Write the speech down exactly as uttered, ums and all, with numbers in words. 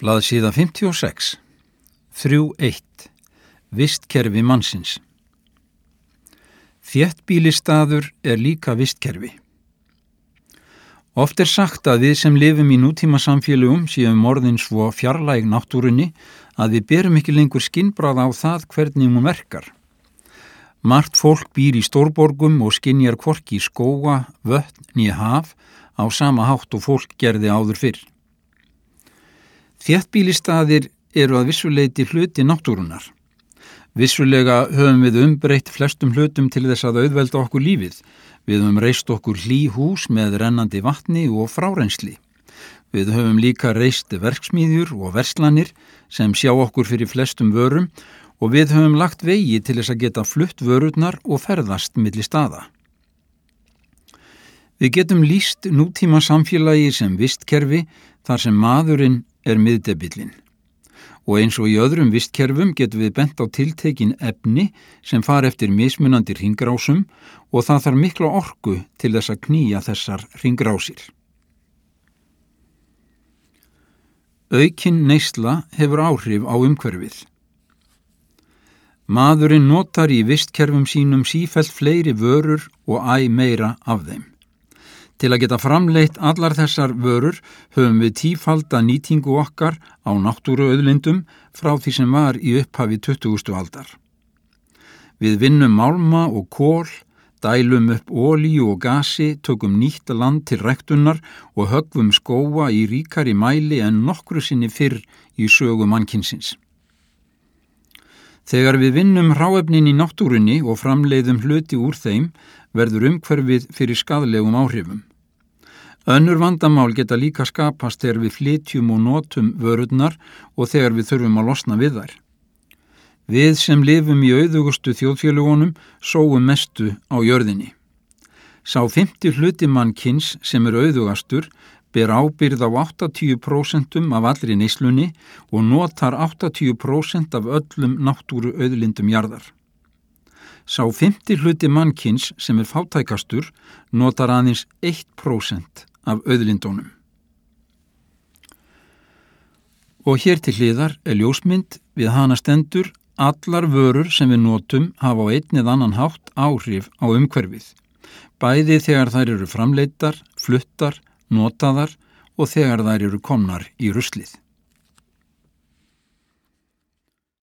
Blaðsíða fimmtíu og sex. þrjú eitt. Vistkerfi mannsins. Þéttbýlisstaður er líka vistkerfi. Oft er sagt að við sem lifum í nútímasamfélögum séum orðin svo fjarlæg náttúrunni að við berum ekki lengur skynbragð á það hvernig hún verkar. Margt fólk býr í stórborgum og skynjar hvorki í skóga, vötn né haf á sama hátt og fólk gerði áður fyrr. Þéttbýlisstaðir eru að vissuleyti hluti náttúrunnar. Vissulega höfum við umbreytt flestum hlutum til þess að auðvelda okkur lífið. Við höfum reist okkur hlý hús með rennandi vatni og frárensli. Við höfum líka reist verksmiðjur og verslanir sem sjá okkur fyrir flestum vörum og við höfum lagt vegi til þess að geta flutt vörurnar og ferðast milli staða. Við getum lýst nútíma samfélagi sem vistkerfi þar sem maðurinn er miðdepillinn. Og eins og í öðrum vistkerfum getum við bent á tiltekin efni sem fara eftir mismunandi hringrásum og það þarf mikla orku til þess að knýja þessar hringrásir. Aukin neysla hefur áhrif á umhverfið. Maðurinn notar í vistkerfum sínum sífellt fleiri vörur og æ meira af þeim. Til að geta framleitt allar þessar vörur höfum við tífalda nýtingu okkar á náttúruauðlindum frá því sem var í upphafi tuttugustu aldar. Við vinnum málma og kol, dælum upp olíu og gasi, tökum nýtt land til ræktunar og höggvum skóga í ríkari mæli en nokkru sinni fyrr í sögu mannkynsins. Þegar við vinnum hráefnin í náttúrunni og framleiðum hluti úr þeim, verður umhverfið fyrir skaðlegum áhrifum. Önnur vandamál geta líka skapast þegar við flytjum og notum vörurnar og þegar við þurfum að losna við þær. Við sem lifum í auðugustu þjóðfélagunum sóum mestu á jörðinni. Sá fimmti hluti mannkyns sem er auðugastur ber ábyrgð á áttatíu prósent af allri neyslunni og notar áttatíu prósent af öllum náttúruauðlindum jarðar. Sá fimmti hluti mannkyns sem er fátækastur notar aðeins eitt prósent af auðlindunum. Og hér til hliðar er ljósmynd, við hana stendur: allar vörur sem við notum hafa á einn eða annan hátt áhrif á umhverfið, bæði þegar þær eru framleiddar, fluttar, notaðar og þegar þær eru komnar í ruslið.